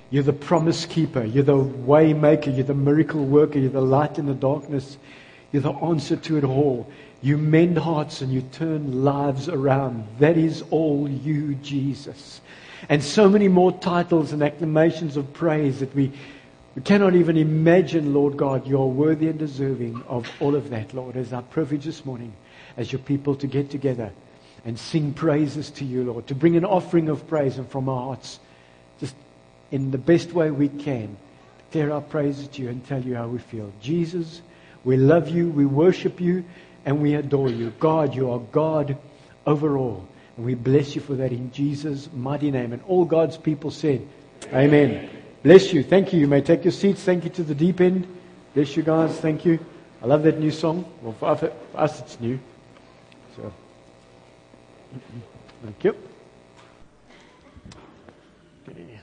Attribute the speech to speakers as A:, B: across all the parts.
A: You're the promise keeper. You're the way maker. You're the miracle worker. You're the light in the darkness. You're the answer to it all. You mend hearts and you turn lives around. That is all you, Jesus. And so many more titles and acclamations of praise that we cannot even imagine, Lord God. You are worthy and deserving of all of that, Lord. It's our privilege this morning as your people to get together and sing praises to you, Lord. To bring an offering of praise and from our hearts, just in the best way we can, declare our praises to you and tell you how we feel. Jesus, we love you, we worship you, and we adore you. God, you are God over all. And we bless you for that in Jesus' mighty name. And all God's people said, Amen. Bless you. Thank you. You may take your seats. Thank you to the deep end. Bless you guys. Thank you. I love that new song. Well, for us it's new. So, thank you. Okay.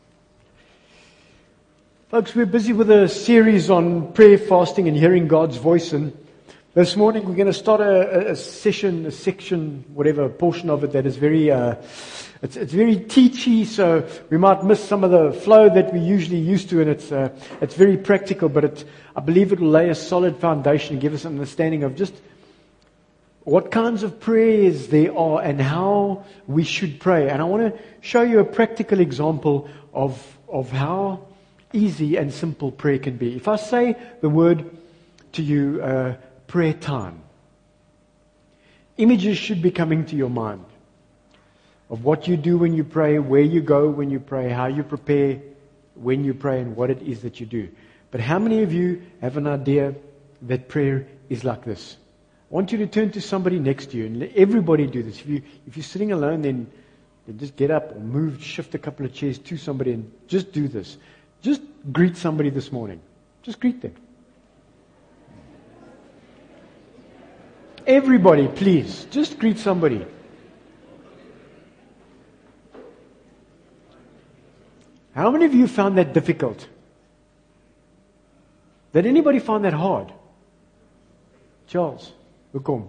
A: Folks, we're busy with a series on prayer, fasting, and hearing God's voice. And this morning we're going to start a section, whatever, a portion of it that is very, it's very teachy, so we might miss some of the flow that we usually used to, and it's very practical, but I believe it will lay a solid foundation and give us an understanding of just what kinds of prayers there are and how we should pray. And I want to show you a practical example of how easy and simple prayer can be. If I say the word to you, prayer time, images should be coming to your mind of what you do when you pray, where you go when you pray, how you prepare when you pray, and what it is that you do. But how many of you have an idea that prayer is like this? I want you to turn to somebody next to you and let everybody do this. If you're sitting alone, then just get up or move, shift a couple of chairs to somebody and just do this. Just greet somebody this morning. Just greet them. Everybody, please, just greet somebody. How many of you found that difficult? Did anybody find that hard? Charles, welcome.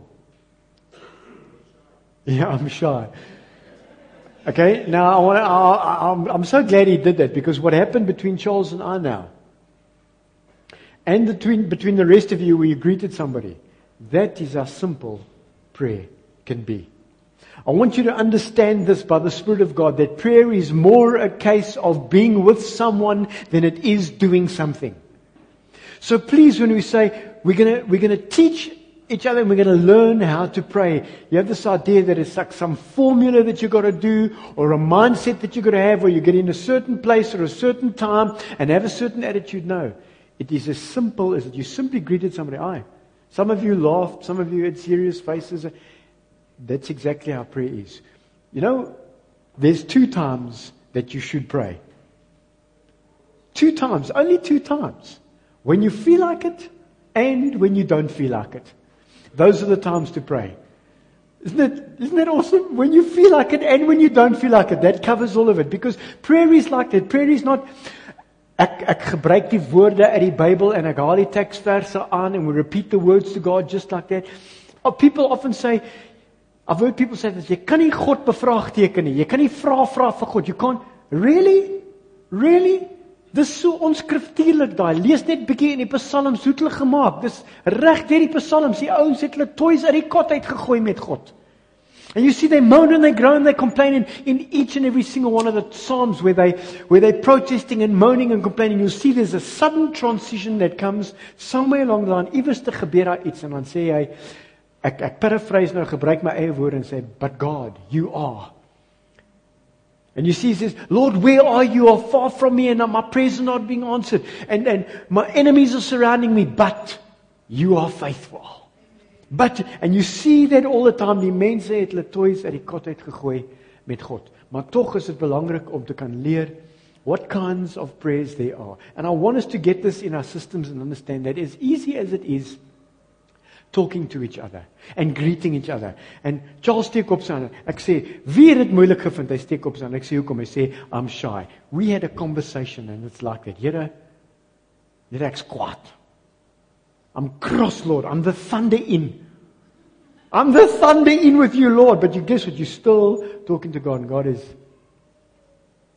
A: Yeah, I'm shy. Okay, now I'm so glad he did that, because what happened between Charles and I now, and between the rest of you where you greeted somebody, that is how simple prayer can be. I want you to understand this by the Spirit of God, that prayer is more a case of being with someone than it is doing something. So please, when we say we're going to teach each other and we're going to learn how to pray, you have this idea that it's like some formula that you've got to do, or a mindset that you've got to have, or you get in a certain place or a certain time and have a certain attitude. No, it is as simple as that you simply greeted somebody. Aye. Some of you laughed, some of you had serious faces. That's exactly how prayer is. You know, there's 2 times that you should pray. 2 times, only 2 times. When you feel like it and when you don't feel like it. Those are the times to pray. Isn't that awesome? When you feel like it and when you don't feel like it. That covers all of it. Because prayer is like that. Prayer is not, ek gebruik die woorde uit die Bybel en ek haal die teksverse aan and we repeat the words to God just like that. People often say, I've heard people say that jy kan nie God bevraagteken nie. Jy kan nie vra vir God. You can't. Really? Really? Dis so onskriftuurlik daai. Lees net bietjie in die Psalms hoe het hulle gemaak. Dis reg deur die Psalms. Die ouens het hulle toys uit die kot uitgegooi met God. And you see they moan and they groan and they complain in each and every single one of the Psalms where they're protesting and moaning and complaining. You'll see there's a sudden transition that comes somewhere along the line. Iewers te gebeur daar iets en dan sê hy, ek paraphrase nou, gebruik my eie woorde en sê, but God, you are. And you see, he says, Lord, where are you? You are far from me and my prayers are not being answered. And my enemies are surrounding me, but you are faithful. And you see that all the time, die mense het hulle toys uit die kot uitgegooi met God. Maar tog is dit belangrik om te kan leer what kinds of prayers there are. And I want us to get this in our systems and understand that as easy as it is talking to each other and greeting each other. And Charles steek op sy hand. Ek sê, wie het dit moeilik gevind? Hy steek op sy hand. Ek sê, hoekom? Hy sê, I'm shy. We had a conversation and it's like that. Here ek's kwaad. I'm cross, Lord. I'm the thunder in. I'm the thunder in with you, Lord. But you guess what? You're still talking to God. And God is,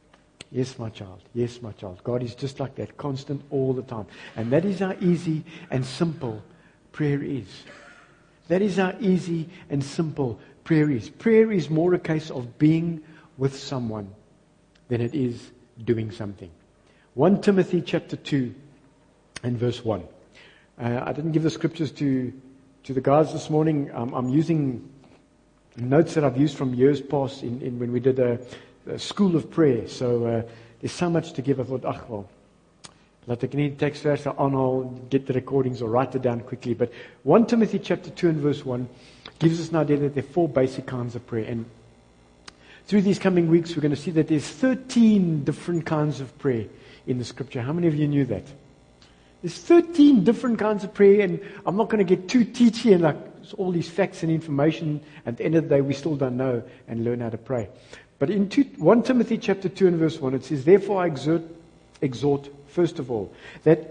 A: Yes, my child. Yes, my child. God is just like that, constant all the time. And that is how easy and simple prayer is. That is how easy and simple prayer is. Prayer is more a case of being with someone than it is doing something. 1 Timothy chapter 2 and verse 1. I didn't give the scriptures to the guys this morning. I'm using notes that I've used from years past in when we did a school of prayer. So there's so much to give. I thought, well, laat ek nie teksverse aanhaal, get the recordings or write it down quickly. But 1 Timothy chapter 2 and verse 1 gives us an idea that there are 4 basic kinds of prayer. And through these coming weeks, we're going to see that there's 13 different kinds of prayer in the scripture. How many of you knew that? There's 13 different kinds of prayer, and I'm not going to get too teachy and like all these facts and information. At the end of the day, we still don't know and learn how to pray. But in 1 Timothy chapter 2 and verse 1, it says, "Therefore I exhort, first of all, that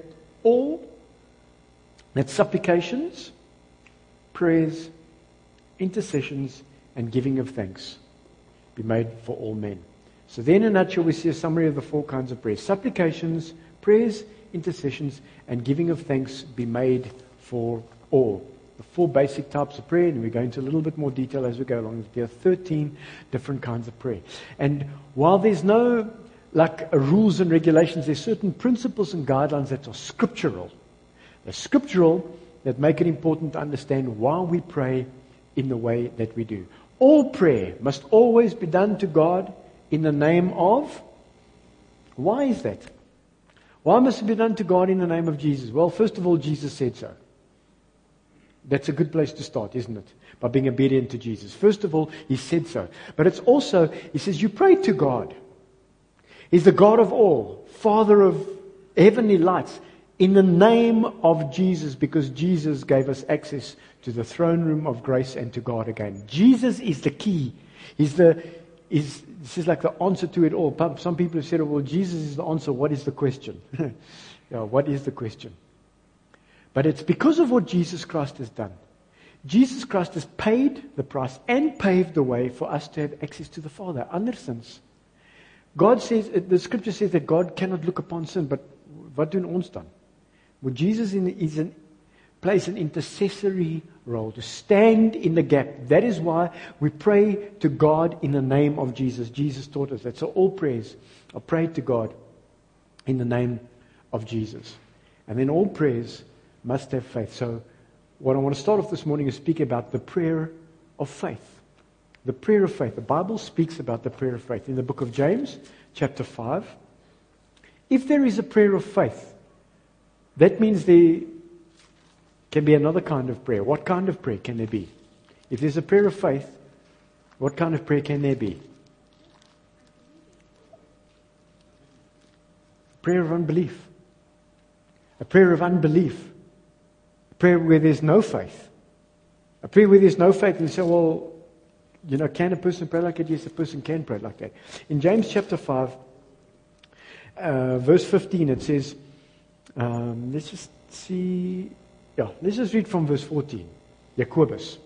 A: supplications, prayers, intercessions, and giving of thanks be made for all men." So then in a nutshell, we see a summary of the 4 kinds of prayers. Supplications, prayers, intercessions, and giving of thanks be made for all. The 4 basic types of prayer, and we go into a little bit more detail as we go along. There are 13 different kinds of prayer. And while there's no rules and regulations, there's certain principles and guidelines that are scriptural. They're scriptural that make it important to understand why we pray in the way that we do. All prayer must always be done to God in the name of... Why is that? Why must it be done to God in the name of Jesus? Well, first of all, Jesus said so. That's a good place to start, isn't it? By being obedient to Jesus. First of all, He said so. But it's also, He says, you pray to God. He's the God of all, Father of heavenly lights, in the name of Jesus, because Jesus gave us access to the throne room of grace and to God again. Jesus is the key. This is like the answer to it all. Some people have said, well, Jesus is the answer. What is the question? What is the question? But it's because of what Jesus Christ has done. Jesus Christ has paid the price and paved the way for us to have access to the Father. Andersins. God says, the scripture says that God cannot look upon sin, but wat doen ons dan? Well, Jesus plays an intercessory role, to stand in the gap. That is why we pray to God in the name of Jesus. Jesus taught us that. So all prayers are prayed to God in the name of Jesus. And then all prayers must have faith. So what I want to start off this morning is speak about the prayer of faith. The prayer of faith. The Bible speaks about the prayer of faith. In the book of James, chapter 5, if there is a prayer of faith, that means there can be another kind of prayer. What kind of prayer can there be? If there's a prayer of faith, what kind of prayer can there be? Prayer of unbelief. A prayer of unbelief. A prayer where there's no faith. A prayer where there's no faith. And you say, well, can a person pray like that? Yes, a person can pray like that. In James chapter 5, verse 15, it says, let's just see... let's just read from verse 14. Jacobus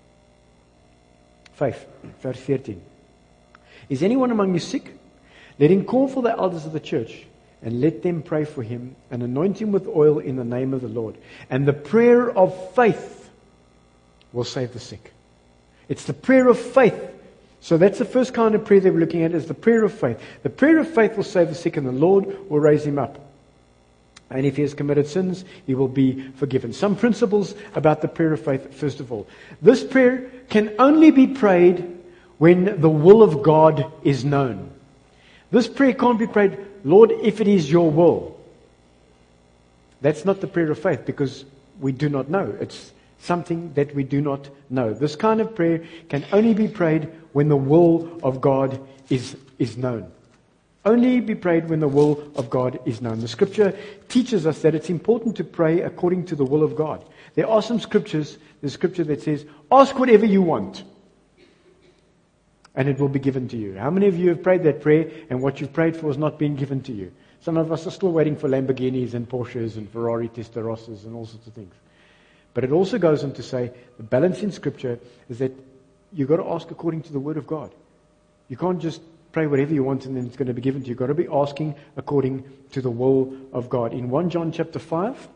A: 5, verse 14. Is anyone among you sick? Let him call for the elders of the church, and let them pray for him, and anoint him with oil in the name of the Lord. And the prayer of faith will save the sick. It's the prayer of faith. So that's the first kind of prayer that we're looking at, is the prayer of faith. The prayer of faith will save the sick, and the Lord will raise him up. And if he has committed sins, he will be forgiven. Some principles about the prayer of faith, first of all. This prayer can only be prayed when the will of God is known. This prayer can't be prayed, Lord, if it is your will. That's not the prayer of faith, because we do not know. It's something that we do not know. This kind of prayer can only be prayed when the will of God is known. Only be prayed when the will of God is known. The scripture teaches us that it's important to pray according to the will of God. There are some scriptures, the scripture that says, ask whatever you want, and it will be given to you. How many of you have prayed that prayer, and what you've prayed for has not been given to you? Some of us are still waiting for Lamborghinis and Porsches and Ferrari Testarossas and all sorts of things. But it also goes on to say, the balance in scripture is that you've got to ask according to the word of God. You can't just pray whatever you want and then it's going to be given to you. You've got to be asking according to the will of God. In 1 John chapter 5,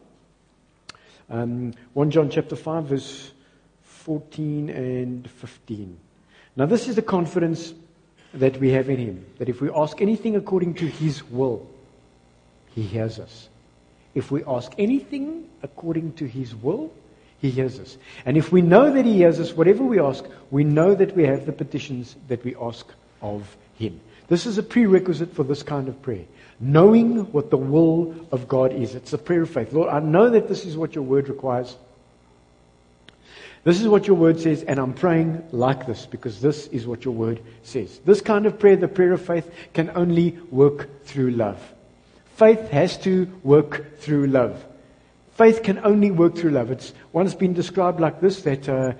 A: 1 John chapter 5 verse 14 and 15. Now this is the confidence that we have in Him, that if we ask anything according to His will, He hears us. If we ask anything according to His will, He hears us. And if we know that He hears us, whatever we ask, we know that we have the petitions that we ask of Him. This is a prerequisite for this kind of prayer. Knowing what the will of God is. It's a prayer of faith. Lord, I know that this is what your word requires. This is what your word says, and I'm praying like this because this is what your word says. This kind of prayer, the prayer of faith, can only work through love. Faith has to work through love. Faith can only work through love. It's once been described like this, that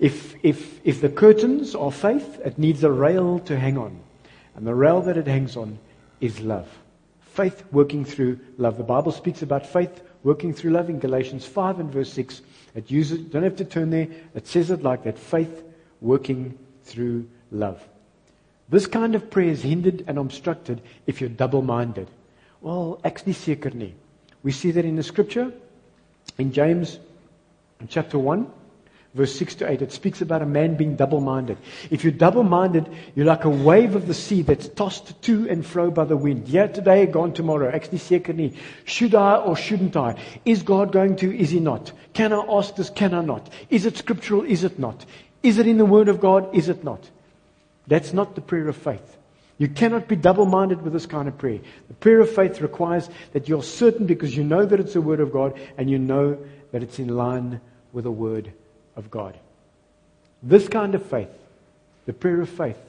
A: if the curtains are faith, it needs a rail to hang on. And the rail that it hangs on is love. Faith working through love. The Bible speaks about faith working through love in Galatians 5 and verse 6. It uses, don't have to turn there. It says it like that. Faith working through love. This kind of prayer is hindered and obstructed if you're double-minded. Well, ek's nie seker nie. We see that in the scripture. In James chapter 1, verse 6 to 8, it speaks about a man being double-minded. If you're double-minded, you're like a wave of the sea that's tossed to and fro by the wind. Yeah, today, gone tomorrow. Ek's nie seker nie. Should I or shouldn't I? Is God going to? Is He not? Can I ask this? Can I not? Is it scriptural? Is it not? Is it in the Word of God? Is it not? That's not the prayer of faith. You cannot be double-minded with this kind of prayer. The prayer of faith requires that you're certain because you know that it's the Word of God and you know that it's in line with the Word of God. This kind of faith, the prayer of faith,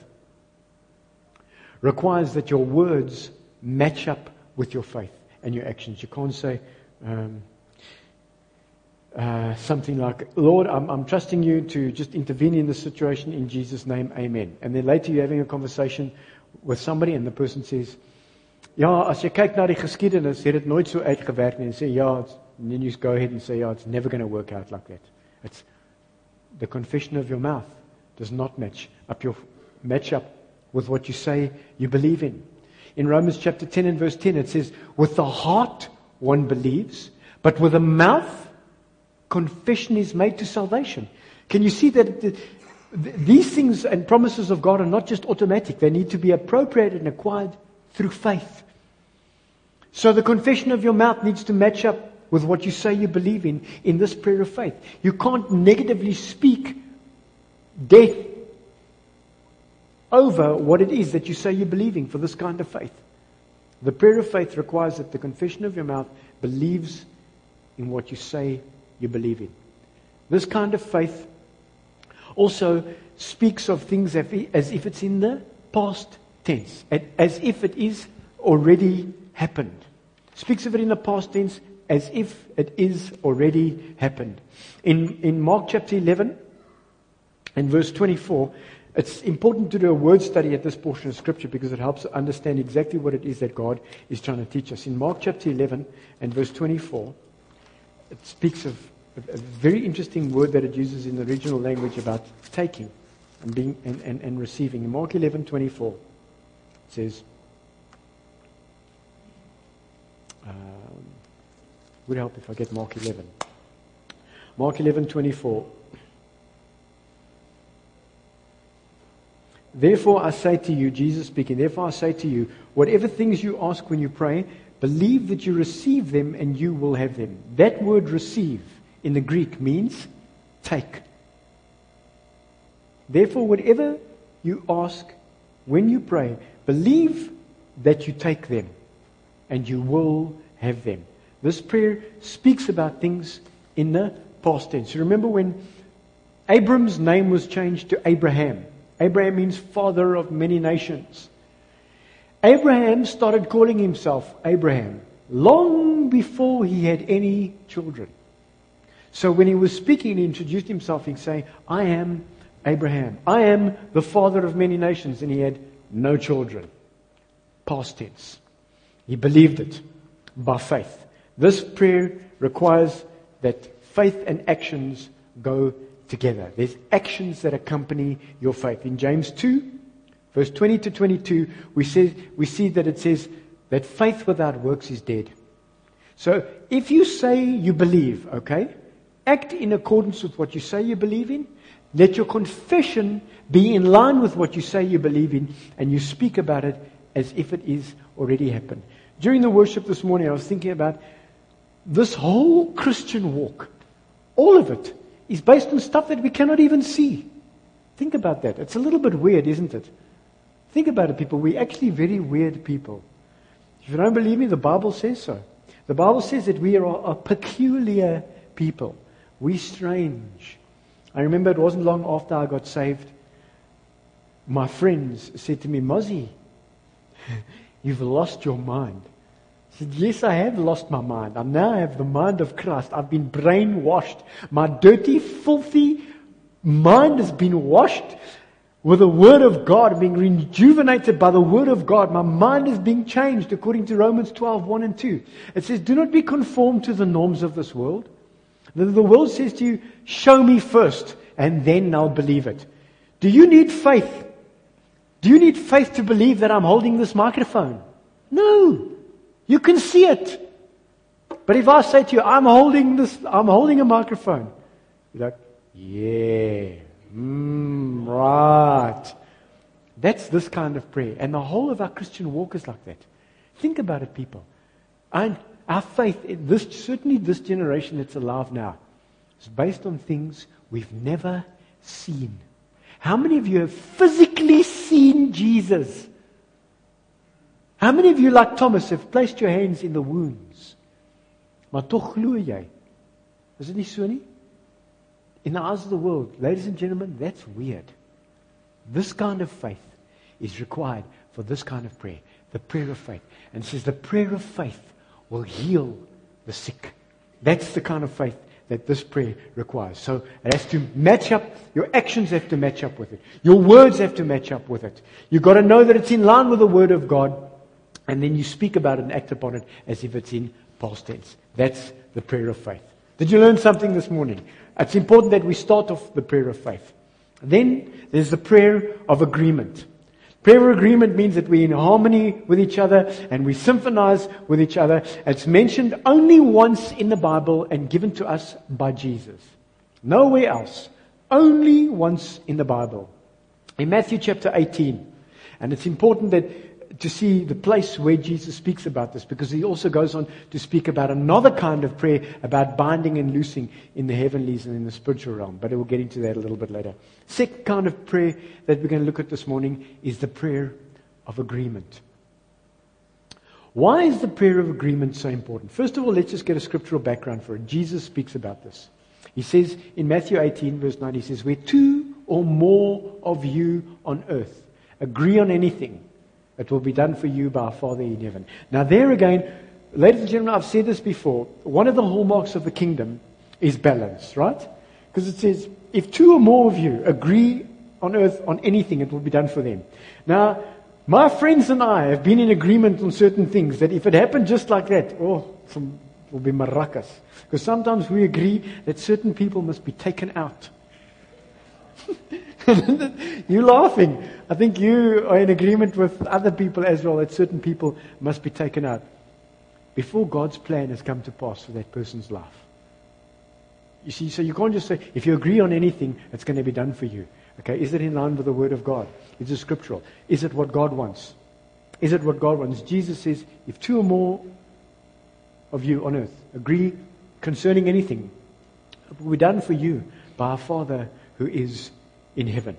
A: requires that your words match up with your faith and your actions. You can't say something like, Lord, I'm trusting you to just intervene in this situation in Jesus' name, amen. And then later you're having a conversation with somebody and the person says, ja, as jy kyk na die geskiedenis, het dit nooit so uitgewerk nie. En sê, ja, and then you go ahead and say, yeah, it's never going to work out like that. It's the confession of your mouth does not match up with what you say you believe in. In Romans chapter 10 and verse 10, it says, with the heart one believes, but with the mouth confession is made to salvation. Can you see that these things and promises of God are not just automatic. They need to be appropriated and acquired through faith. So the confession of your mouth needs to match up with what you say you believe in this prayer of faith. You can't negatively speak death over what it is that you say you're believing for this kind of faith. The prayer of faith requires that the confession of your mouth believes in what you say you believe in. This kind of faith also speaks of things as if it's in the past tense, as if it is already happened. Speaks of it in the past tense as if it is already happened. In Mark chapter 11 and verse 24, it's important to do a word study at this portion of Scripture because it helps understand exactly what it is that God is trying to teach us. In Mark chapter 11 and verse 24, it speaks of a very interesting word that it uses in the original language about taking and being and receiving. In Mark 11:24, it says, would help if I get Mark 11. Mark 11:24. Therefore I say to you, Jesus speaking, therefore I say to you, whatever things you ask when you pray, believe that you receive them and you will have them. That word receive in the Greek means take. Therefore, whatever you ask when you pray, believe that you take them and you will have them. This prayer speaks about things in the past tense. You remember when Abram's name was changed to Abraham. Abraham means father of many nations. Abraham started calling himself Abraham long before he had any children. So when he was speaking, he introduced himself, he'd say, I am Abraham. I am the father of many nations. And he had no children. Past tense. He believed it by faith. This prayer requires that faith and actions go together. There's actions that accompany your faith. In James 2, Verse 20 to 22, we see that it says that faith without works is dead. So if you say you believe, okay, act in accordance with what you say you believe in. Let your confession be in line with what you say you believe in, and you speak about it as if it is already happened. During the worship this morning, I was thinking about this whole Christian walk. All of it is based on stuff that we cannot even see. Think about that. It's a little bit weird, isn't it? Think about it, people. We're actually very weird people. If you don't believe me, the Bible says so. The Bible says that we are a peculiar people. We're strange. I remember it wasn't long after I got saved, my friends said to me, Mozzie, you've lost your mind. I said, yes, I have lost my mind. I now have the mind of Christ. I've been brainwashed. My dirty, filthy mind has been washed with the Word of God, being rejuvenated by the Word of God. My mind is being changed according to Romans 12, 1 and 2. It says, do not be conformed to the norms of this world. The world says to you, show me first, and then I'll believe it. Do you need faith? Do you need faith to believe that I'm holding this microphone? No. You can see it. But if I say to you, I'm holding a microphone, you're like, yeah, right. That's this kind of prayer. And the whole of our Christian walk is like that. Think about it, people. And our faith, certainly this generation that's alive now, is based on things we've never seen. How many of you have physically seen Jesus? How many of you, like Thomas, have placed your hands in the wounds? Maar toch glo jy. Is dit nie so nie? In the eyes of the world, ladies and gentlemen, that's weird. This kind of faith is required for this kind of prayer. The prayer of faith. And it says the prayer of faith will heal the sick. That's the kind of faith that this prayer requires. So it has to match up. Your actions have to match up with it. Your words have to match up with it. You've got to know that it's in line with the Word of God. And then you speak about it and act upon it as if it's in past tense. That's the prayer of faith. Did you learn something this morning? It's important that we start off the prayer of faith. Then there's the prayer of agreement. Prayer of agreement means that we're in harmony with each other and we symphonize with each other. It's mentioned only once in the Bible and given to us by Jesus. Nowhere else. Only once in the Bible. In Matthew chapter 18. And it's important to see the place where Jesus speaks about this, because he also goes on to speak about another kind of prayer about binding and loosing in the heavenlies and in the spiritual realm. But we'll get into that a little bit later. Second kind of prayer that we're going to look at this morning is the prayer of agreement. Why is the prayer of agreement so important? First of all, let's just get a scriptural background for it. Jesus speaks about this. He says in Matthew 18 verse 9, he says, where two or more of you on earth agree on anything, it will be done for you by our Father in heaven. Now there again, ladies and gentlemen, I've said this before. One of the hallmarks of the kingdom is balance, right? Because it says, if two or more of you agree on earth on anything, it will be done for them. Now, my friends and I have been in agreement on certain things that if it happened just like that, it will be maracas. Because sometimes we agree that certain people must be taken out. You're laughing. I think you are in agreement with other people as well that certain people must be taken out before God's plan has come to pass for that person's life. You see, so you can't just say, if you agree on anything, it's going to be done for you. Okay, is it in line with the Word of God? Is it scriptural? Is it what God wants? Is it what God wants? Jesus says, if two or more of you on earth agree concerning anything, it will be done for you by our Father who is in heaven.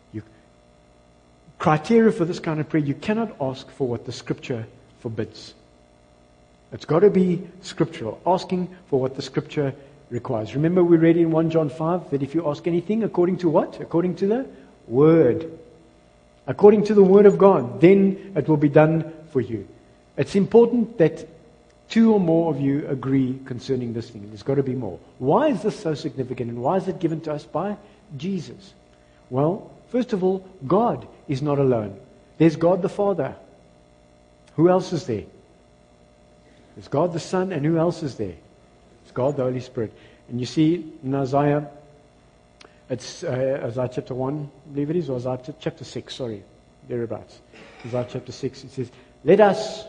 A: Criteria for this kind of prayer, you cannot ask for what the Scripture forbids. It's got to be scriptural, asking for what the Scripture requires. Remember we read in 1 John 5 that if you ask anything according to what? According to the Word. According to the Word of God, then it will be done for you. It's important that two or more of you agree concerning this thing. There's got to be more. Why is this so significant and why is it given to us by Jesus? Well, first of all, God is not alone. There's God the Father. Who else is there? There's God the Son, and who else is there? It's God the Holy Spirit. And you see in Isaiah, it's Isaiah chapter 1, I believe it is, or Isaiah chapter 6, sorry. thereabouts. Isaiah chapter 6, it says, let us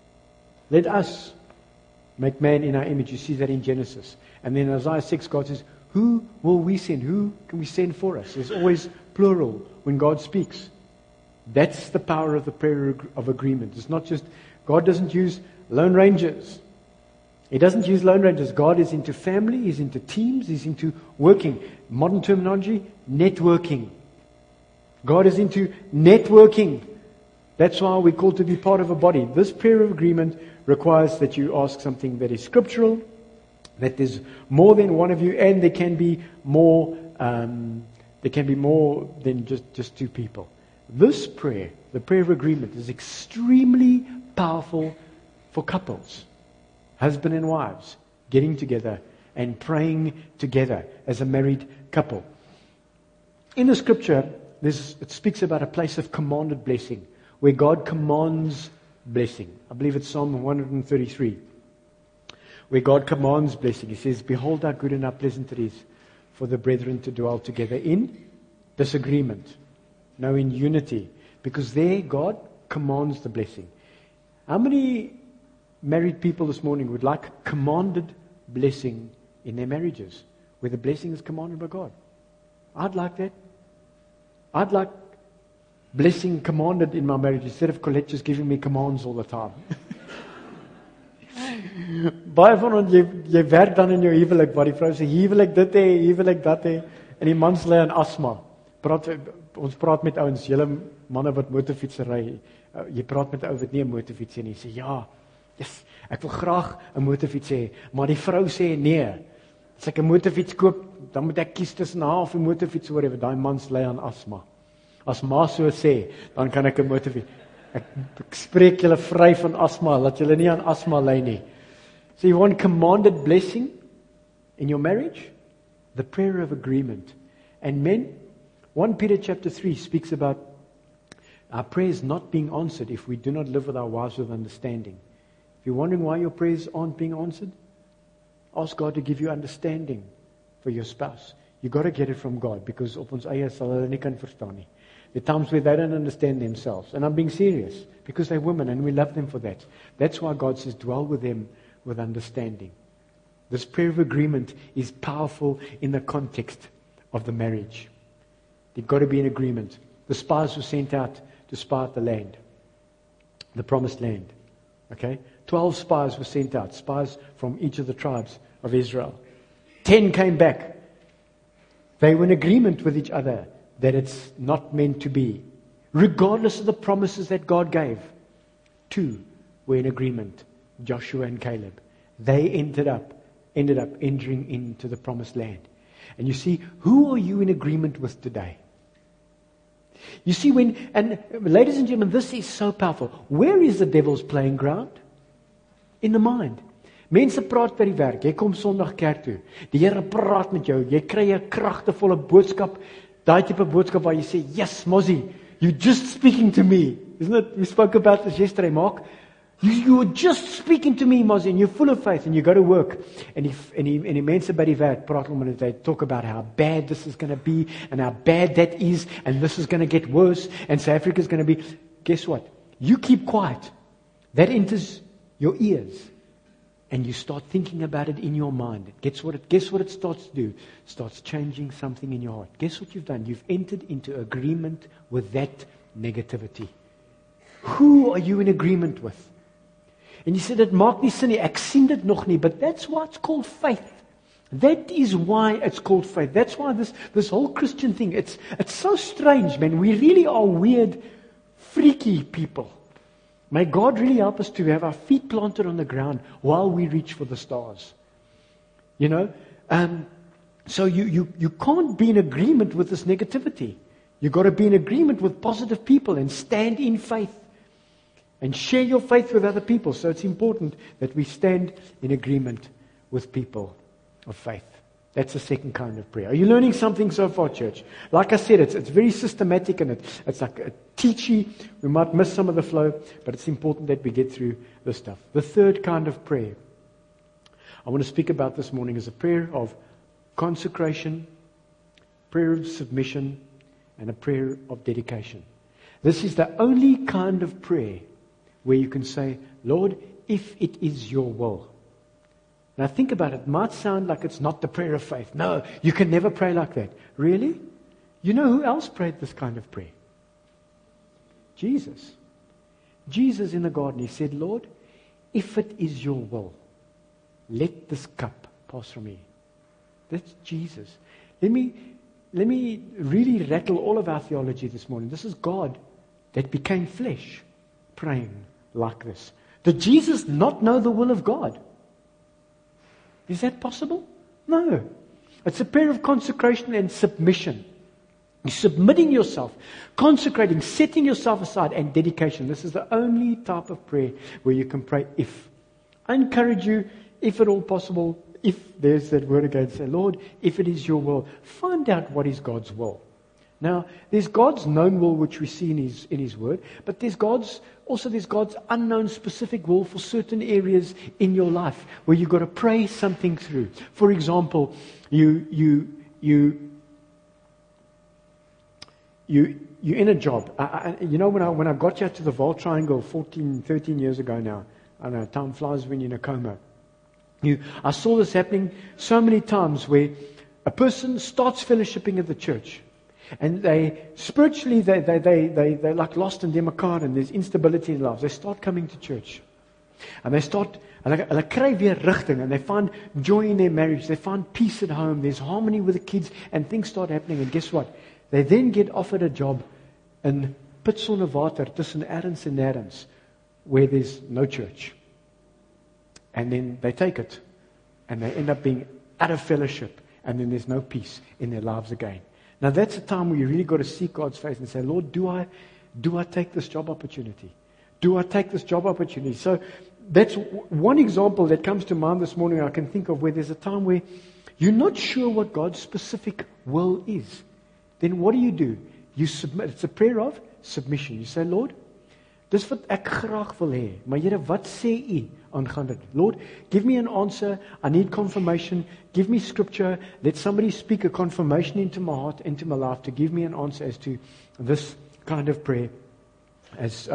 A: make man in our image. You see that in Genesis. And then Isaiah 6, God says, who will we send? Who can we send for us? There's always plural when God speaks. That's the power of the prayer of agreement. It's not just, God doesn't use lone rangers. He doesn't use lone rangers. God is into family, He's into teams, He's into working. Modern terminology, networking. God is into networking. That's why we're called to be part of a body. This prayer of agreement requires that you ask something that is scriptural, that there's more than one of you, and there can be more. There can be more than just two people. This prayer, the prayer of agreement, is extremely powerful for couples, husband and wives, getting together and praying together as a married couple. In the scripture, it speaks about a place of commanded blessing, where God commands blessing. I believe it's Psalm 133, where God commands blessing. He says, behold how good and how pleasant it is for the brethren to dwell together in disagreement, no, in unity. Because there God commands the blessing. How many married people this morning would like commanded blessing in their marriages, where the blessing is commanded by God? I'd like that. I'd like blessing commanded in my marriage instead of Colette just giving me commands all the time. Baie van ons, jy werk dan in jou huwelik waar die vrou sê huwelik dit hê, huwelik dat hê, en die mans lê aan asma. Ons praat met ouens, julle manne wat motorfietser ry, jy praat met 'n ou wat nie 'n motorfiets het nie, sê ja, yes, ek wil graag 'n motorfiets hê, maar die vrou sê nee. As ek 'n motorfiets koop, dan moet ek kies tussen haar of 'n motorfiets, hoor, want daai mans lê aan asma. As ma so sê, dan kan ek 'n motorfiets. Ek spreek julle vry van asma, laat julle nie aan asma ly nie. So you want commanded blessing in your marriage? The prayer of agreement. And men, 1 Peter chapter 3 speaks about our prayers not being answered if we do not live with our wives with understanding. If you're wondering why your prayers aren't being answered, ask God to give you understanding for your spouse. You've got to get it from God, because op ons eie sal hulle nie kan verstaan nie. There are times where they don't understand themselves. And I'm being serious, because they're women and we love them for that. That's why God says, dwell with them with understanding. This prayer of agreement is powerful in the context of the marriage. There's got to be an agreement. The spies were sent out to spy out the land, the promised land. Okay? 12 spies were sent out, spies from each of the tribes of Israel. 10 came back. They were in agreement with each other that it's not meant to be, regardless of the promises that God gave. 2 were in agreement, Joshua and Caleb. They ended up entering into the promised land. And you see, who are you in agreement with today? You see, and ladies and gentlemen, this is so powerful. Where is the devil's playing ground? In the mind. Mense praat by die werk. Jy kom Sondag kerk toe. Die Here praat met jou. Jy kry 'n kragtevolle boodskap. Daai tipe boodskap waar jy sê, yes, Mozzie, you're just speaking to me. Isn't it? We spoke about this yesterday, Mark. You were just speaking to me, Mozzie, and you're full of faith, and you go to work. And die mense by die werk praat om en they talk about how bad this is going to be, and how bad that is, and this is going to get worse, and South Africa is going to be. Guess what? You keep quiet. That enters your ears. And you start thinking about it in your mind. Guess what it starts to do? It starts changing something in your heart. Guess what you've done? You've entered into agreement with that negativity. Who are you in agreement with? And you said, dit maak nie sin nie, ek sien dit nog nie, but that's why it's called faith. That is why it's called faith. That's why this whole Christian thing, it's so strange, man. We really are weird, freaky people. May God really help us to have our feet planted on the ground while we reach for the stars. You know? So you can't be in agreement with this negativity. You've got to be in agreement with positive people and stand in faith. And share your faith with other people. So it's important that we stand in agreement with people of faith. That's the second kind of prayer. Are you learning something so far, church? Like I said, it's very systematic and it's like a teachy. We might miss some of the flow, but it's important that we get through this stuff. The third kind of prayer I want to speak about this morning is a prayer of consecration, prayer of submission, and a prayer of dedication. This is the only kind of prayer where you can say, Lord, if it is your will. Now think about it. It might sound like it's not the prayer of faith. No, you can never pray like that. Really? You know who else prayed this kind of prayer? Jesus. Jesus in the garden, he said, Lord, if it is your will, let this cup pass from me. That's Jesus. Let me really rattle all of our theology this morning. This is God that became flesh praying like this. Did Jesus not know the will of God? Is that possible? No. It's a prayer of consecration and submission. You're submitting yourself, consecrating, setting yourself aside, and dedication. This is the only type of prayer where you can pray if. I encourage you, if at all possible, if there's that word again, say, Lord, if it is your will, find out what is God's will. Now, there's God's known will, which we see in His Word, but there's God's unknown specific will for certain areas in your life where you've got to pray something through. For example, you're in a job. When I got you to the Vaal Triangle 13 years ago now, I know, time flies when you're in a coma. I saw this happening so many times where a person starts fellowshipping at the church. And they spiritually, they're like lost in their mekaar, and there's instability in lives. They start coming to church. And they start, hulle kry weer rigting, and they find joy in their marriage. They find peace at home. There's harmony with the kids, and things start happening. And guess what? They then get offered a job in Pitsonnewater, tussen Erns and Nêrens, where there's no church. And then they take it, and they end up being out of fellowship, and then there's no peace in their lives again. Now that's a time where you really got to seek God's face and say, Lord, do I take this job opportunity? Do I take this job opportunity? So that's one example that comes to mind this morning I can think of, where there's a time where you're not sure what God's specific will is. Then what do? You submit. It's a prayer of submission. You say, Lord, dis wat ek graag wil hê, maar Here, wat sê U aangaande dit? Lord, give me an answer. I need confirmation. Give me scripture. Let somebody speak a confirmation into my heart, into my life, to give me an answer as to this kind of prayer, as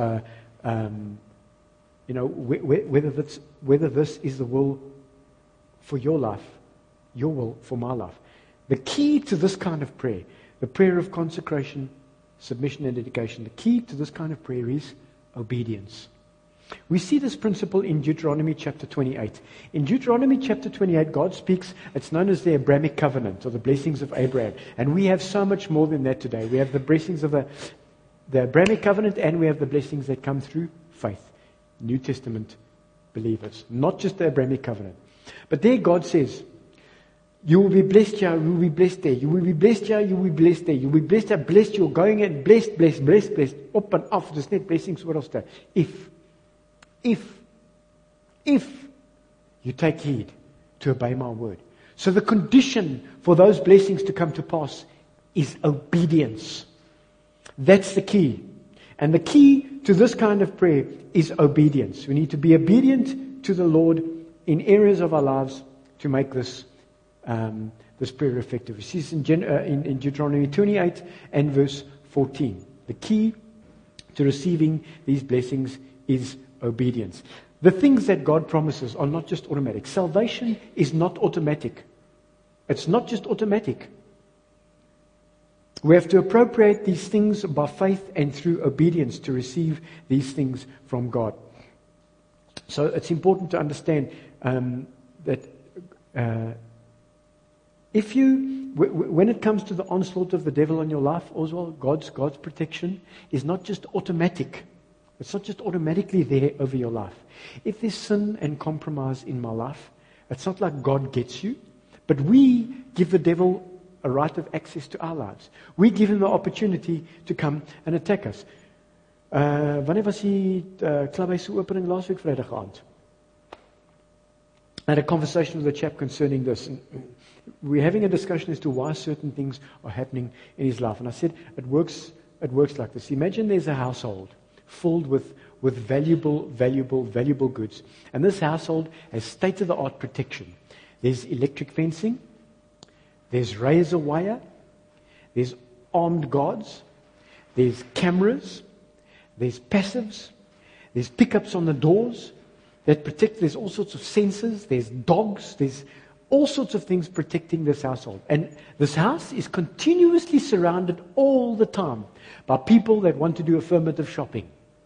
A: whether this is the will for your life, your will for my life. The key to this kind of prayer, the prayer of consecration, submission, and dedication, the key to this kind of prayer is obedience. We see this principle in Deuteronomy chapter 28. In Deuteronomy chapter 28, God speaks, it's known as the Abrahamic covenant, or the blessings of Abraham. And we have so much more than that today. We have the blessings of the Abrahamic covenant, and we have the blessings that come through faith. New Testament believers, not just the Abrahamic covenant. But there God says, you will be blessed here, you will be blessed there. You will be blessed here, you will be blessed there. You will be blessed here, blessed, you're going in, blessed, blessed, blessed, blessed. Op en af, dis net blessings oral staan. If you take heed to obey my word. So the condition for those blessings to come to pass is obedience. That's the key. And the key to this kind of prayer is obedience. We need to be obedient to the Lord in areas of our lives to make this prayer effective. We see this in Deuteronomy 28 and verse 14. The key to receiving these blessings is obedience. The things that God promises are not just automatic. Salvation is not automatic. It's not just automatic. We have to appropriate these things by faith and through obedience to receive these things from God. So it's important to understand that when it comes to the onslaught of the devil on your life, Oswald, God's protection is not just automatic. It's not just automatically there over your life. If there's sin and compromise in my life, it's not like God gets you, but we give the devil a right of access to our lives. We give him the opportunity to come and attack us. Wanneer was die Clubhuis opening last week, Vrydag aand? I had a conversation with a chap concerning this. And we're having a discussion as to why certain things are happening in his life. And I said, it works like this. Imagine there's a household filled with valuable goods. And this household has state-of-the-art protection. There's electric fencing. There's razor wire. There's armed guards. There's cameras. there's passives, there's pickups on the doors that protect, there's all sorts of sensors, there's dogs, there's all sorts of things protecting this household. And this house is continuously surrounded all the time by people that want to do affirmative shopping.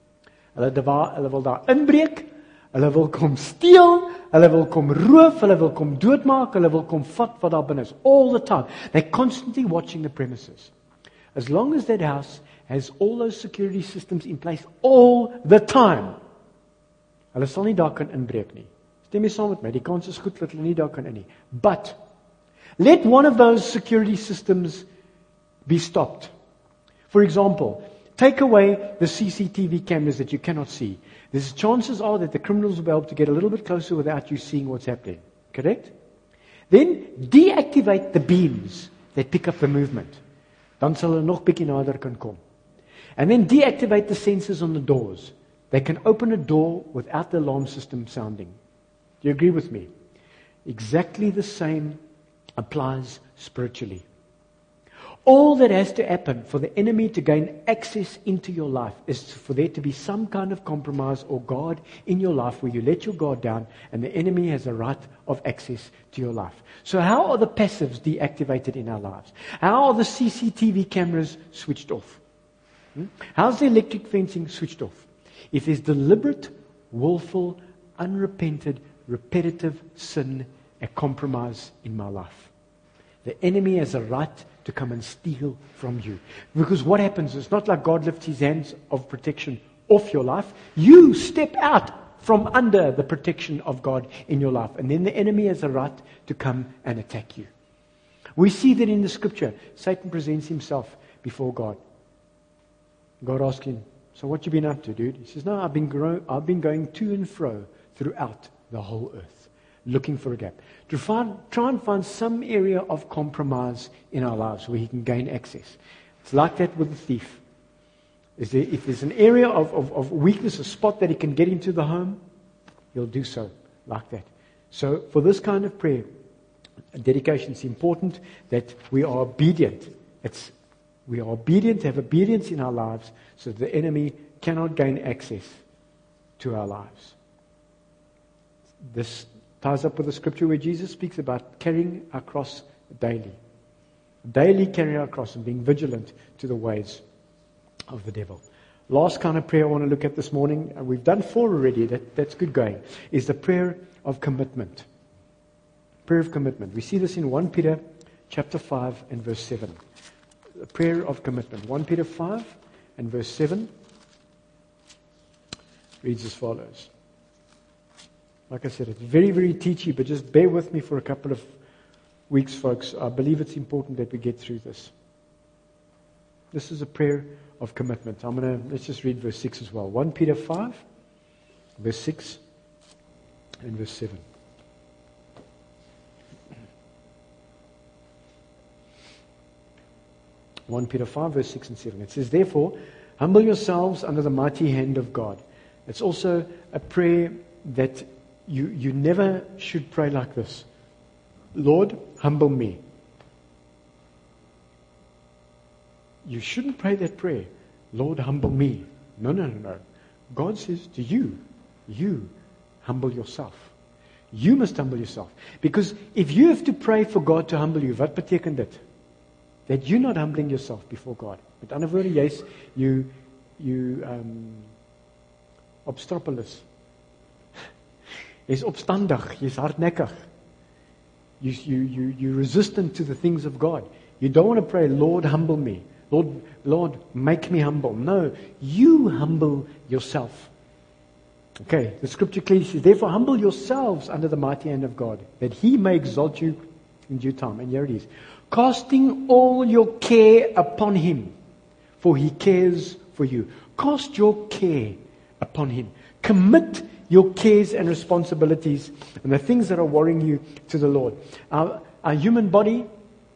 A: Hulle wil daar inbreek, hulle wil kom steel, hulle wil kom roof, hulle wil kom doodmaak, hulle wil kom vat wat daar binne is. All the time. They're constantly watching the premises. As long as that house has all those security systems in place all the time, hulle sal nie daar kan inbreek nie. Stem jy saam met my? Die kans is goed dat hulle nie daar kan in nie. But, let one of those security systems be stopped. For example, take away the CCTV cameras that you cannot see. There's chances are that the criminals will be able to get a little bit closer without you seeing what's happening. Correct? Then, deactivate the beams that pick up the movement. Dan sal hulle nog bietjie nader kan kom. And then deactivate the sensors on the doors. They can open a door without the alarm system sounding. Do you agree with me? Exactly the same applies spiritually. All that has to happen for the enemy to gain access into your life is for there to be some kind of compromise or guard in your life where you let your guard down and the enemy has a right of access to your life. So how are the passives deactivated in our lives? How are the CCTV cameras switched off? How's the electric fencing switched off? If there's deliberate, willful, unrepented, repetitive sin and compromise in my life, the enemy has a right to come and steal from you. Because what happens, it's not like God lifts his hands of protection off your life. You step out from under the protection of God in your life. And then the enemy has a right to come and attack you. We see that in the scripture. Satan presents himself before God. God asks him, so what you been up to, dude? He says, no, I've been going to and fro throughout the whole earth, looking for a gap. To try and find some area of compromise in our lives where he can gain access. It's like that with the thief. If there's an area of weakness, a spot that he can get into the home, he'll do so like that. So for this kind of prayer, dedication, it's important that we are obedient. We are obedient, have obedience in our lives so that the enemy cannot gain access to our lives. This ties up with the scripture where Jesus speaks about carrying our cross daily. Daily carrying our cross and being vigilant to the ways of the devil. Last kind of prayer I want to look at this morning, and we've done 4 already, that's good going, is the prayer of commitment. Prayer of commitment. We see this in 1 Peter chapter 5 and verse 7. The prayer of commitment. 1 Peter 5 and verse 7 reads as follows. Like I said, it's very, very teachy, but just bear with me for a couple of weeks, folks. I believe it's important that we get through this. This is a prayer of commitment. Let's just read verse 6 as well. 1 Peter 5, verse 6 and verse 7. (1 Peter 5, verse 6 and 7). It says, therefore, humble yourselves under the mighty hand of God. It's also a prayer that you never should pray like this. Lord, humble me. You shouldn't pray that prayer. Lord, humble me. No. God says to you humble yourself. You must humble yourself. Because if you have to pray for God to humble you, wat beteken dit? That you're not humbling yourself before God. Met ander woorde, you obstropolis. Jy's opstandig, jy's hardnekkig. You're resistant to the things of God. You don't want to pray, Lord, humble me. Lord, make me humble. No, you humble yourself. Okay, the scripture clearly says, therefore humble yourselves under the mighty hand of God, that he may exalt you in due time. And here it is. Casting all your care upon him, for he cares for you. Cast your care upon him. Commit your cares and responsibilities and the things that are worrying you to the Lord. Our human body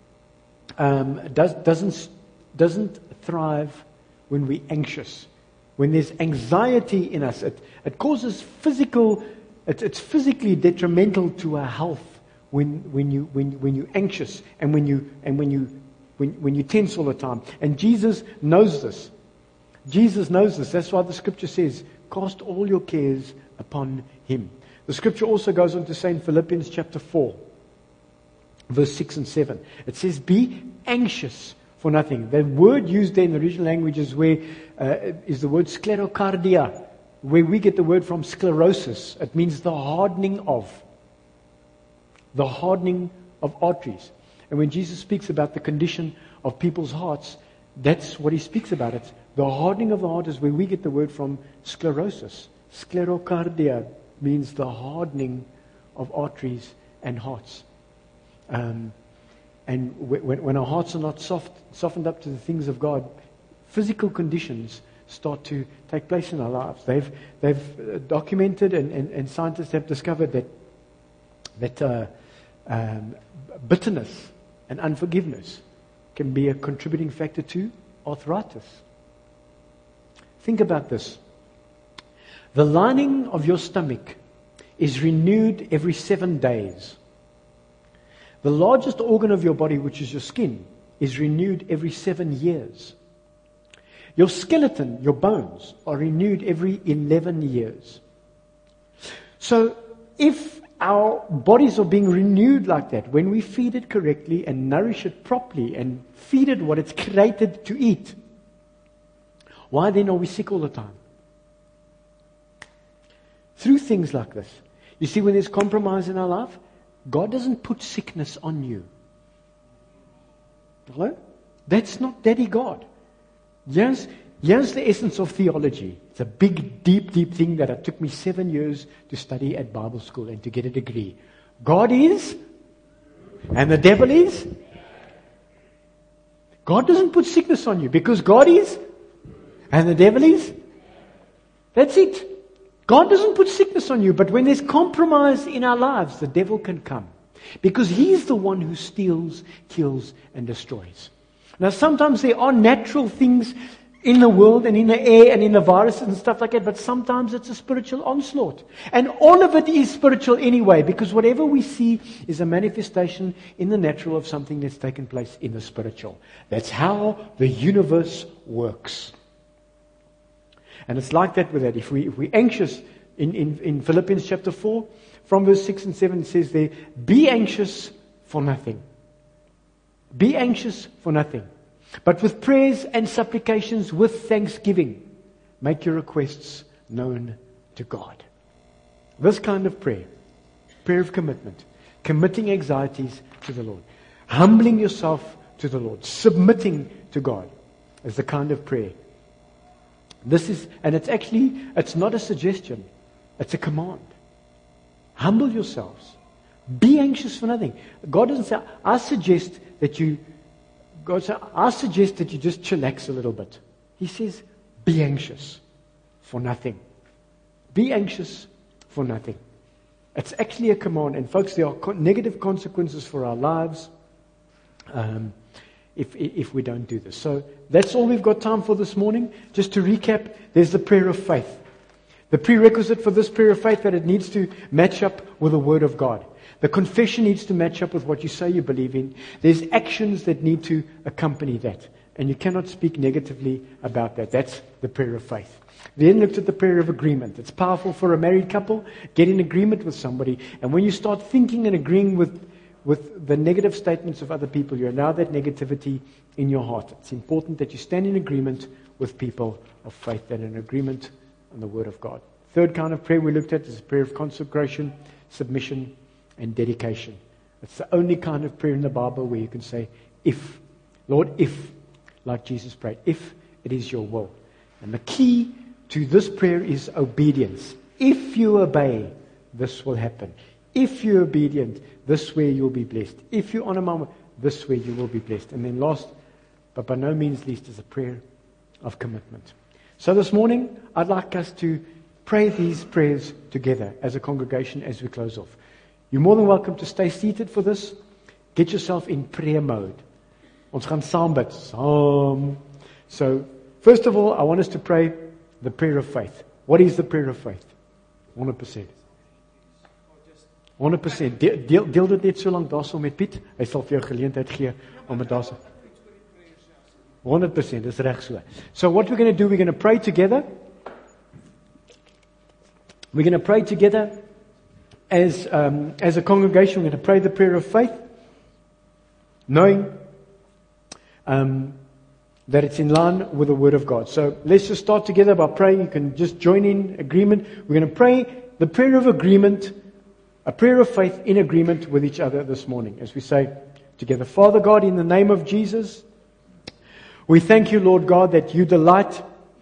A: doesn't thrive when we're anxious. When there's anxiety in us, it causes it's physically detrimental to our health when you're anxious and when you tense all the time. And Jesus knows this. Jesus knows this. That's why the scripture says, cast all your cares upon Him. The scripture also goes on to say in Philippians chapter 4, verse 6 and 7. It says, be anxious for nothing. The word used there in the original language is is the word sclerocardia, where we get the word from sclerosis. It means the hardening of arteries. And when Jesus speaks about the condition of people's hearts, that's what He speaks about. It's the hardening of the heart is where we get the word from sclerosis. Sclerocardia means the hardening of arteries and hearts. And when our hearts are not softened up to the things of God, physical conditions start to take place in our lives. They've documented and scientists have discovered that bitterness and unforgiveness can be a contributing factor to arthritis. Think about this. The lining of your stomach is renewed every 7 days. The largest organ of your body, which is your skin, is renewed every 7 years. Your skeleton, your bones, are renewed every 11 years. So, if our bodies are being renewed like that, when we feed it correctly and nourish it properly and feed it what it's created to eat, why then are we sick all the time? Through things like this. You see, when there's compromise in our life, God doesn't put sickness on you. Hello? That's not Daddy God. Here's the essence of theology. It's a big, deep thing that it took me 7 years to study at Bible school and to get a degree. God is, and the devil is. God doesn't put sickness on you because God is, and the devil is. That's it. God doesn't put sickness on you, but when there's compromise in our lives, the devil can come. Because he's the one who steals, kills, and destroys. Now sometimes there are natural things in the world and in the air and in the viruses and stuff like that, but sometimes it's a spiritual onslaught. And all of it is spiritual anyway, because whatever we see is a manifestation in the natural of something that's taken place in the spiritual. That's how the universe works. And it's like that with that. If we're anxious, in Philippians chapter 4, from verse 6 and 7, it says there, be anxious for nothing. Be anxious for nothing. But with prayers and supplications with thanksgiving, make your requests known to God. This kind of prayer of commitment, committing anxieties to the Lord, humbling yourself to the Lord, submitting to God, is the kind of prayer. It's not a suggestion, it's a command. Humble yourselves. Be anxious for nothing. God doesn't say, I suggest that you just chillax a little bit. He says, be anxious for nothing. Be anxious for nothing. It's actually a command. And folks, there are negative consequences for our lives if we don't do this. So that's all we've got time for this morning. Just to recap, there's the prayer of faith. The prerequisite for this prayer of faith that it needs to match up with the Word of God. The confession needs to match up with what you say you believe in. There's actions that need to accompany that. And you cannot speak negatively about that. That's the prayer of faith. Then looked at the prayer of agreement. It's powerful for a married couple. Get in agreement with somebody. And when you start thinking and agreeing with the negative statements of other people, you allow that negativity in your heart. It's important that you stand in agreement with people of faith and in agreement on the Word of God. Third kind of prayer we looked at is a prayer of consecration, submission, and dedication. It's the only kind of prayer in the Bible where you can say, if, Lord, if, like Jesus prayed, if it is your will. And the key to this prayer is obedience. If you obey, this will happen. If you're obedient, this way you'll be blessed. If you honor Mama, this way you will be blessed. And then last, but by no means least, is a prayer of commitment. So this morning, I'd like us to pray these prayers together as a congregation as we close off. You're more than welcome to stay seated for this. Get yourself in prayer mode. Ons gaan saam bid. Saam. So, first of all, I want us to pray the prayer of faith. What is the prayer of faith? 100%. 100%. Deel dit net so lank daarso met Piet. Hy sal vir jou geleentheid gee om dit daarso. 100%, dis reg so. So what we're going to do, we're going to pray together. We're going to pray together as a congregation. We're going to pray the prayer of faith, knowing that it's in line with the Word of God. So let's just start together by praying. You can just join in agreement. We're going to pray the prayer of agreement, a prayer of faith in agreement with each other this morning as we say together, Father God, in the name of Jesus, we thank you, Lord God, that you delight,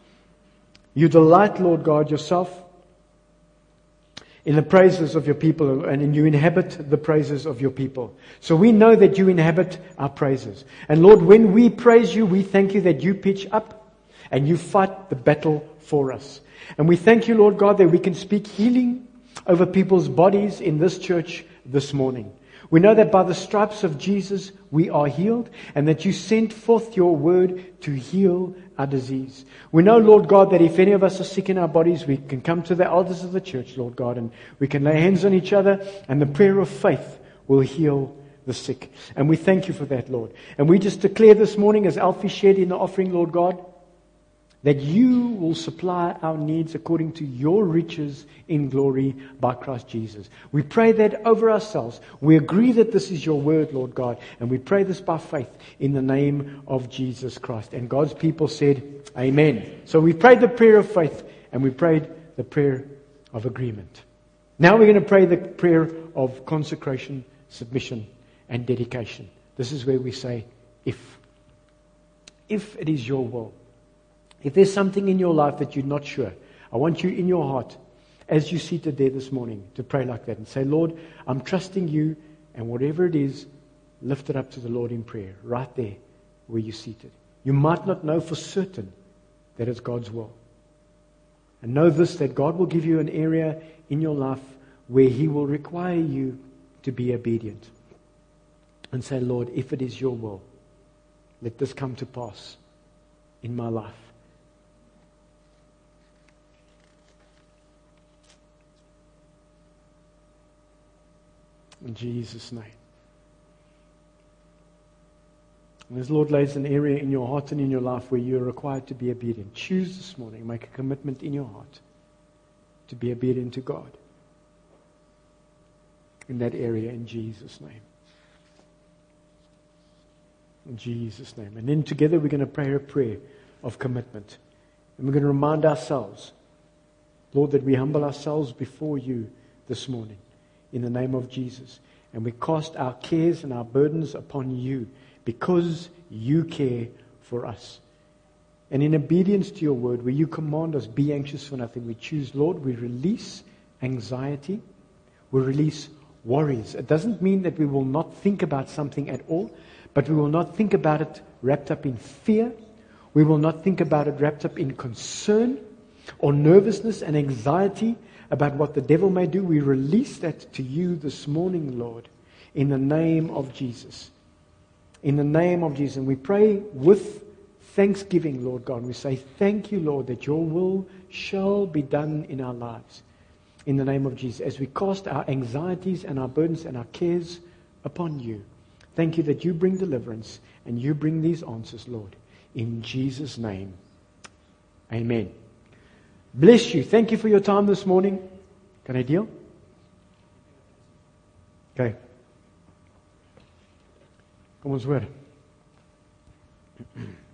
A: Lord God, yourself in the praises of your people, and you inhabit the praises of your people. So we know that you inhabit our praises. And Lord, when we praise you, we thank you that you pitch up and you fight the battle for us. And we thank you, Lord God, that we can speak healing over people's bodies in this church this morning. We know that by the stripes of Jesus we are healed, and that you sent forth your word to heal our disease. We know, Lord God, that if any of us are sick in our bodies, we can come to the elders of the church, Lord God, and we can lay hands on each other, and the prayer of faith will heal the sick. And we thank you for that, Lord. And we just declare this morning, as Alfie shared in the offering, Lord God, that you will supply our needs according to your riches in glory by Christ Jesus. We pray that over ourselves. We agree that this is your word, Lord God, and we pray this by faith in the name of Jesus Christ. And God's people said, Amen. So we prayed the prayer of faith, and we prayed the prayer of agreement. Now we're going to pray the prayer of consecration, submission, and dedication. This is where we say, if it is your will. If there's something in your life that you're not sure, I want you in your heart, as you're seated there this morning, to pray like that and say, Lord, I'm trusting you, and whatever it is, lift it up to the Lord in prayer, right there where you're seated. You might not know for certain that it's God's will. And know this, that God will give you an area in your life where He will require you to be obedient. And say, Lord, if it is your will, let this come to pass in my life. In Jesus' name. And as the Lord lays an area in your heart and in your life where you are required to be obedient, choose this morning, make a commitment in your heart to be obedient to God in that area, in Jesus' name. In Jesus' name. And then together we're going to pray a prayer of commitment. And we're going to remind ourselves, Lord, that we humble ourselves before you this morning in the name of Jesus. And we cast our cares and our burdens upon you because you care for us. And in obedience to your word, where you command us, be anxious for nothing, we choose, Lord, we release anxiety, we release worries. It doesn't mean that we will not think about something at all, but we will not think about it wrapped up in fear. We will not think about it wrapped up in concern or nervousness and anxiety about what the devil may do. We release that to you this morning, Lord, in the name of Jesus. In the name of Jesus. And we pray with thanksgiving, Lord God. And we say, thank you, Lord, that your will shall be done in our lives. In the name of Jesus. As we cast our anxieties and our burdens and our cares upon you. Thank you that you bring deliverance and you bring these answers, Lord. In Jesus' name. Amen. Bless you. Thank you for your time this morning. Can I deal? Okay. Kom ons hoor.